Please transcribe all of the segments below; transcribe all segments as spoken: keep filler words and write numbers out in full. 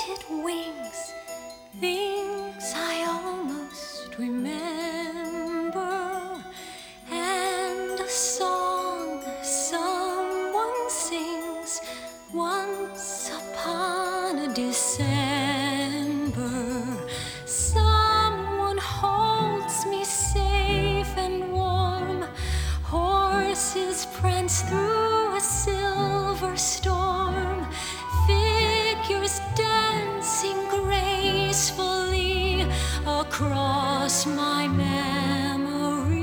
painted wings, things I almost remember, and a song someone sings once upon a December. Someone holds me safe and warm, horses prance through a silver storm, figures dancing gracefully across my memory.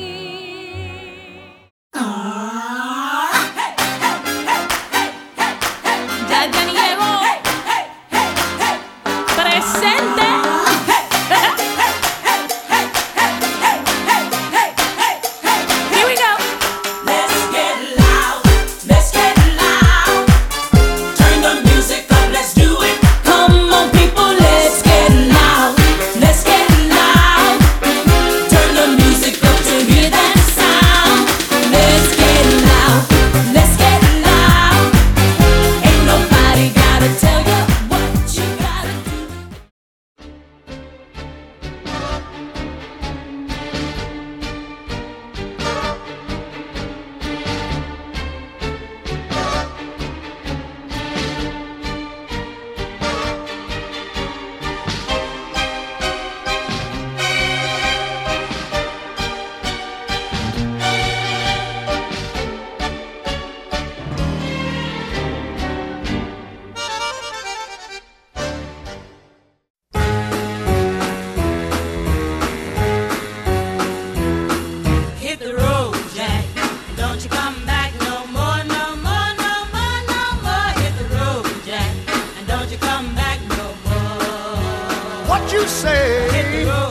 Ya, ya ni llegó. Presente. Here we go. Let's get loud, let's get loud. Turn the music up, let's do it. Come on people, let's get loud, let's get loud. Turn the music up to hear that sound. Let's get loud, let's get loud. Ain't nobody gotta tell you what you gotta do. Hit the road, Jack. Don't you come back no more, no more, no more, no more. Hit the road, Jack. And don't you come back no more. What you say? Hit the road,